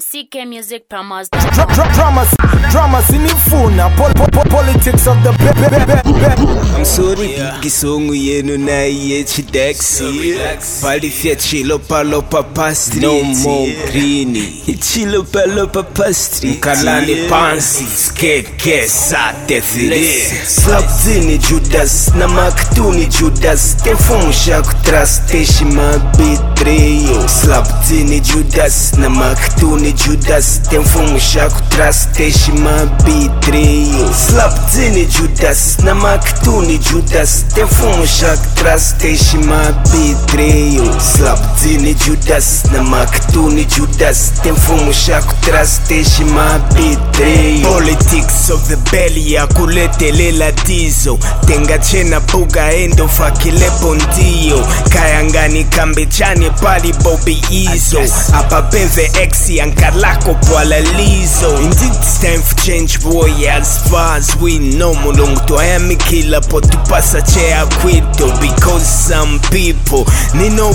ckmusicpromos.com. Drama sinifuna politics of the I'm sorry, gisongu yenu na yechi dexi. Pali fia chilo palopa pastri. No more greeny. Chilo palopa pastri. Mkalani pansi, skeke sate thiri. Slapzini Judas, na maktuni Judas. Tefumusha kutras teshi mabitreyo. Slapzini Judas, na maktuni Judas. Tefumusha kutras teshi mabitreyo. Slapzini Judas, na maktuni Judas. Tefumusha kutras teshi mabitreyo. Slapzini Judas, na maktuni Judas. Tefumusha kutras teshi mabitreyo. Politics of the belly ya kuletele latizo. Tenga chena buga endo fakile pondio. Kayangani kambechani pali Bobby Izo. Apa beve exi ankalako pwala lizo. Indeed it's time for change boy, as far as we know. Mulungu to ayami kila po tupasa chea kwito. Because some people we know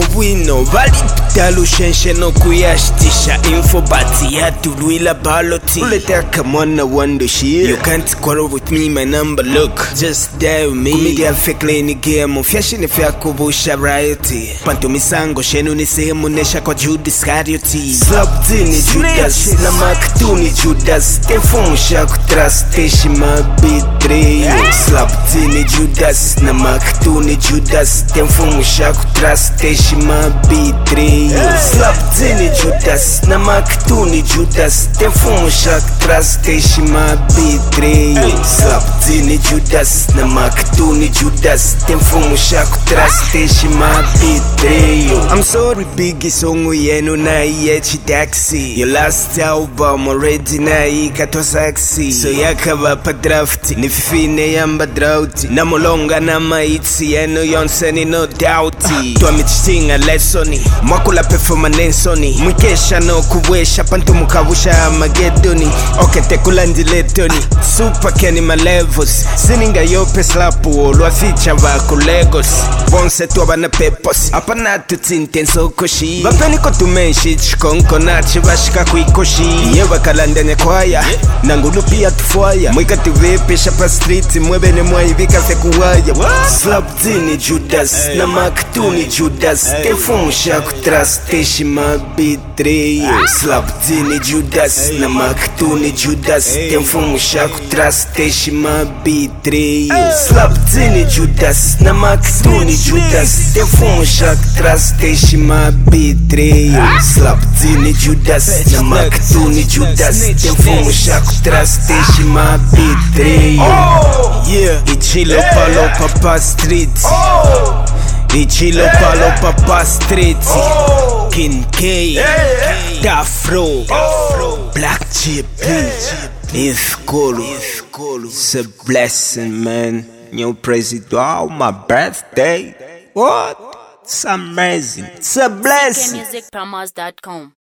Vali tutalu shenshe no kuyashtisha info. Bati ya tuluila baloti. Uleta kamwana wando shit. You can't quarrel with me, my number look. Just die with me. Kumidia fake lane game. Fiashi ni fia kubusha rioti. Panto misango shenu ni sehemu nesha kwa Judas Iscarioti. Slapzini Judas, na maktuni Judas. Tefumusha kutras teshi mabitreyo. Slapzini Judas, na maktuni Judas. Tefumusha kutras teshi mabitreyo. Slapzini Judas, na maktuni Judas. Tefumusha kutras teshi mabitreyo. Slapzini Judas, na maktuni Judas. Tefumusha kutras teshi mabitreyo. I'm sorry bigi songu yenu na yechi taxi. Your last album already na ikato saxi. So yakaba pa drafti, nififine yamba droughti. Na mulonga na maitsi yenu yonseni no doubti. Tua michitinga lessoni, mwakula performansoni. Mwikesha no kuwesha, pantu mukawusha magedoni. Oke tekulandi letoni, super keni ma levels. Sininga yope slapu, olwa ficha wako Lagos. Bonse tuwa na pepos, apa natu tintenso koshi. Vapeni kotumenshi, chikonko nachi vashika kuikoshi. Yewa kalandene kwaya, nangulu pia tufuaya. Mwika tuvepe shapa street, mwebene mwaivika fekuwaya. Slapzini Judas, na maktuni Judas. Tefumusha kutras teshi mabitreyo. Slapzini Judas, na maktuni Judas. Tefumusha kutras teshi mabitreyo. Slapzini Judas, na maktuni Judas. Tefumusha kutras teshi mabitreyo. Slapzini Judas, na maktuni Judas. Tefumusha kutras teshi mabitreyo. Yeah, ichilo palo papa street. Ichilo palo papa street. King K, Dafro, Black GP. It's cool. It's a blessing, man. New president, oh, my birthday. What? It's amazing. It's a blessing. ckmusicpromos.com.